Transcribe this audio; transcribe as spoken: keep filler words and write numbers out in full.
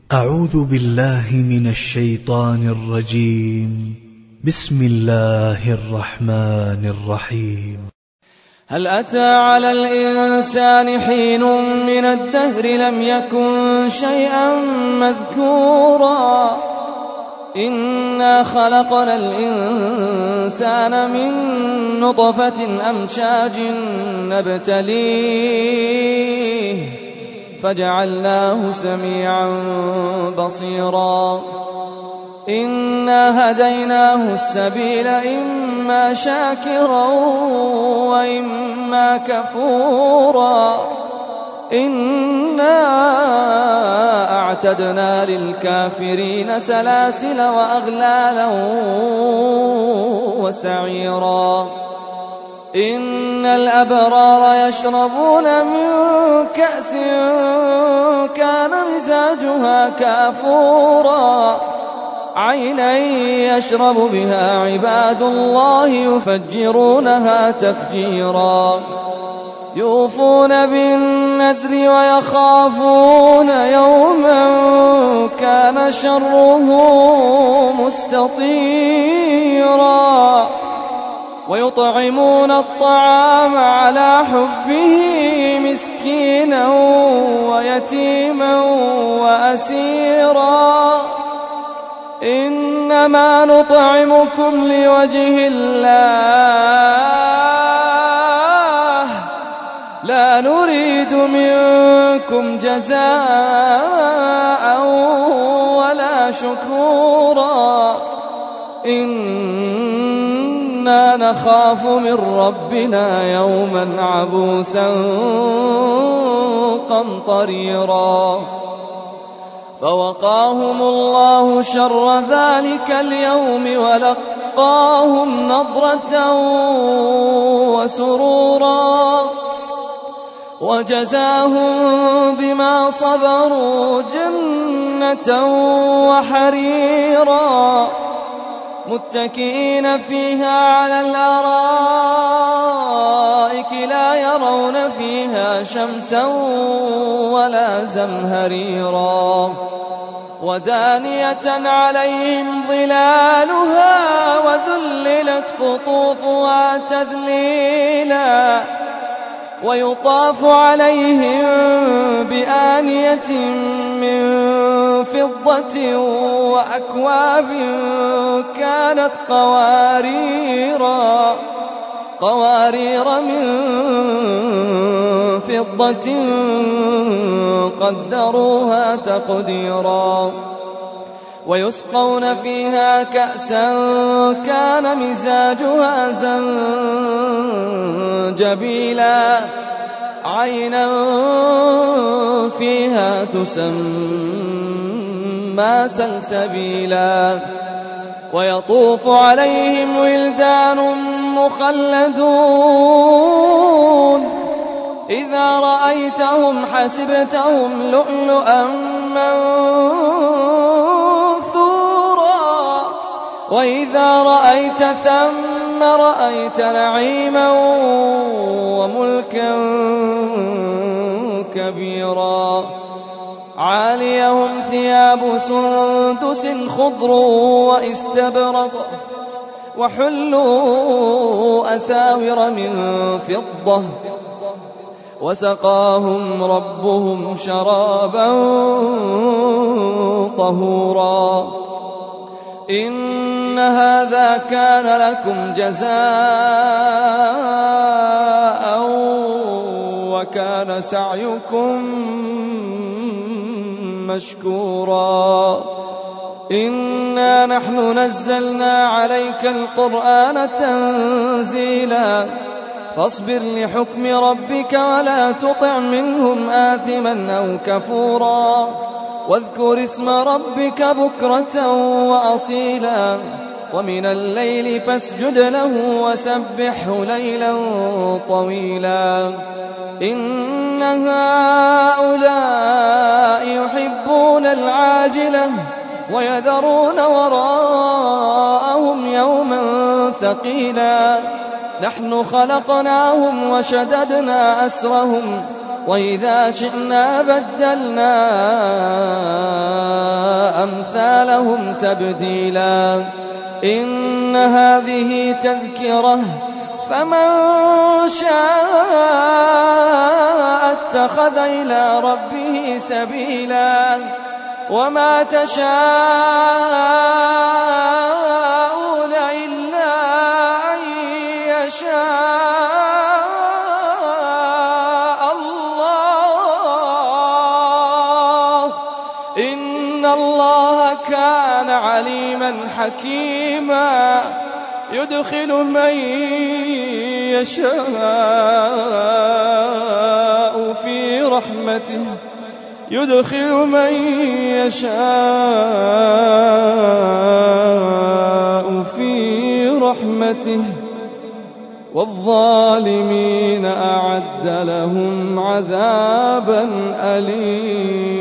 أعوذ بالله من الشيطان الرجيم. بسم الله الرحمن الرحيم. هل أتى على الإنسان حين من الدهر لم يكن شيئا مذكورا إنا خلقنا الإنسان من نطفة أمشاج نبتليه فجعلناه سميعا بصيرا إنا هديناه السبيل إما شاكرا وإما كفورا إنا أعتدنا للكافرين سلاسل وأغلالا وسعيرا إن الأبرار يشربون من كأس كان مزاجها كافورا عينا يشرب بها عباد الله يفجرونها تفجيرا يوفون بالنذر ويخافون يوما كان شره مستطيرا ويطعمون الطعام على حبه مسكينا ويتيما وأسيرا إنما نطعمكم لوجه الله لا نريد منكم جزاء ولا شكورا إنا نخاف من ربنا يوما عبوسا قمطريرا فوقاهم الله شر ذلك اليوم ولقاهم نضرة وسرورا وجزاهم بما صبروا جنة وحريرا متكئين فيها على الأرائك لا يرون فيها شمسا ولا زمهريرا ودانية عليهم ظلالها وذللت قطوفها تذليلا ويطاف عليهم بآنية من فضة وأكواب كانت قواريرا قوارير من فضة قدروها تقديرا ويسقون فيها كأسا كان مزاجها زنجبيلا عينا فيها تسمى سلسبيلا ويطوف عليهم ولدان مخلدون إذا رأيتهم حسبتهم لؤلؤا منثورا وإذا رأيت ثم رأيت نعيما وملكا كبيرا عاليهم ثياب سندس خضر واستبرق وحلوا أساور من فضة وسقاهم ربهم شرابا طهورا إن هذا كان لكم جزاء وكان سعيكم مشكورا إنا نحن نزلنا عليك القرآن تنزيلا فاصبر لحكم ربك ولا تطع منهم آثما أو كفورا واذكر اسم ربك بكرة وأصيلا ومن الليل فاسجد له وسبحه ليلا طويلا إن هؤلاء يحبون العاجلة ويذرون وراءهم يوما ثقيلا نحن خلقناهم وشددنا أسرهم وإذا شئنا بدلنا أمثالهم تبديلا إن هذه تذكرة فمن شاء اتخذ إلى ربه سبيلا وما تشاءون إلا أن يشاء الله إن الله كان عليما حكيما يدخل من يشاء في رحمته يدخل من يشاء في رحمته والظالمين أعد لهم عذابا أليما.